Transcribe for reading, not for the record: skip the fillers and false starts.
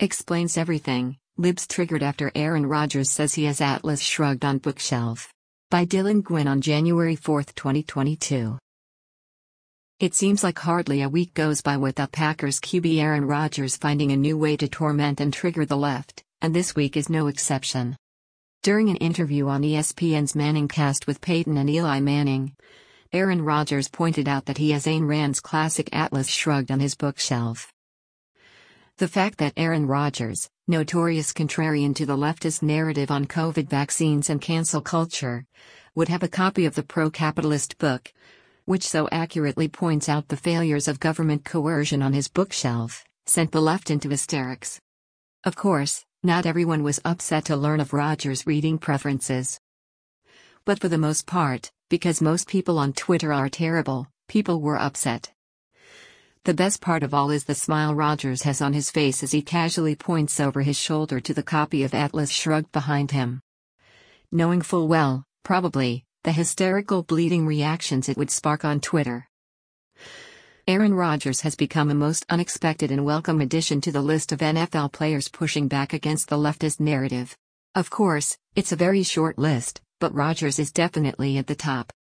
Explains everything. Libs triggered after Aaron Rodgers says he has Atlas Shrugged on bookshelf. By Dylan Gwynn on January 4, 2022. It seems like hardly a week goes by without Packers QB Aaron Rodgers finding a new way to torment and trigger the left, and this week is no exception. During an interview on ESPN's Manningcast with Peyton and Eli Manning, Aaron Rodgers pointed out that he has Ayn Rand's classic Atlas Shrugged on his bookshelf. The fact that Aaron Rodgers, notorious contrarian to the leftist narrative on COVID vaccines and cancel culture, would have a copy of the pro-capitalist book, which so accurately points out the failures of government coercion on his bookshelf, sent the left into hysterics. Of course, not everyone was upset to learn of Rodgers' reading preferences. But for the most part, because most people on Twitter are terrible, people were upset. The best part of all is the smile Rodgers has on his face as he casually points over his shoulder to the copy of Atlas Shrugged behind him. Knowing full well, probably, the hysterical bleeding reactions it would spark on Twitter. Aaron Rodgers has become a most unexpected and welcome addition to the list of NFL players pushing back against the leftist narrative. Of course, it's a very short list, but Rodgers is definitely at the top.